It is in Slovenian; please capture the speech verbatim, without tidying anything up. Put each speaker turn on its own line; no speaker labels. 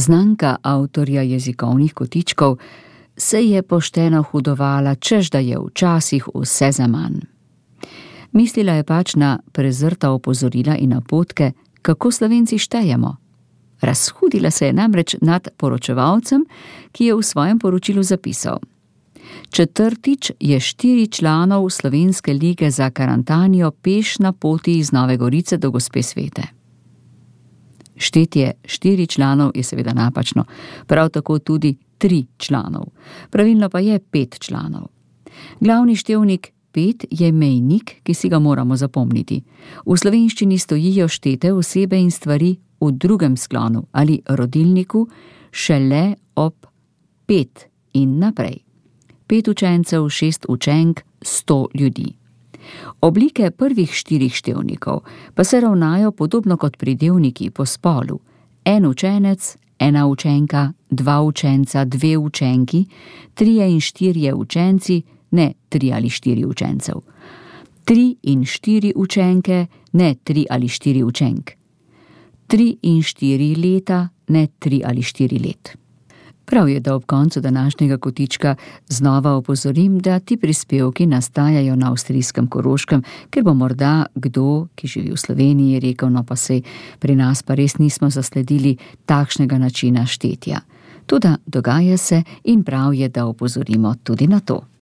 Znanka avtorja jezikovnih kotičkov se je pošteno hudovala, češ da je včasih vse zaman. Mislila je pač na prezrta opozorila in napotke, kako Slovenci štejemo. Razhudila se je namreč nad poročevalcem, ki je v svojem poročilu zapisal: Četrtič je štiri članov Slovenske lige za Karantanjo peš na poti iz Nove Gorice do Gospe Svete. Štetje štiri članov je seveda napačno, prav tako tudi tri članov. Pravilno pa je pet članov. Glavni števnik pet je mejnik, ki si ga moramo zapomniti. V slovenščini stojijo štete osebe in stvari v drugem sklonu ali rodilniku šele ob pet in naprej. Pet učencev, šest učenk, sto ljudi. Oblike prvih štirih števnikov pa se ravnajo podobno kot pridevniki po spolu. En učenec, ena učenka, dva učenca, dve učenki, trije in štirje učenci, ne tri ali štiri učencev. Tri in štiri učenke, ne tri ali štiri učenk. Tri in štiri leta, ne tri ali štiri let. Prav je, da ob koncu današnjega kotička znova opozorim, da ti prispevki nastajajo na avstrijskem Koroškem, ker bo morda kdo, ki živi v Sloveniji, rekel, no pa sej pri nas pa res nismo zasledili takšnega načina štetja. Toda dogaja se in prav je, da opozorimo tudi na to.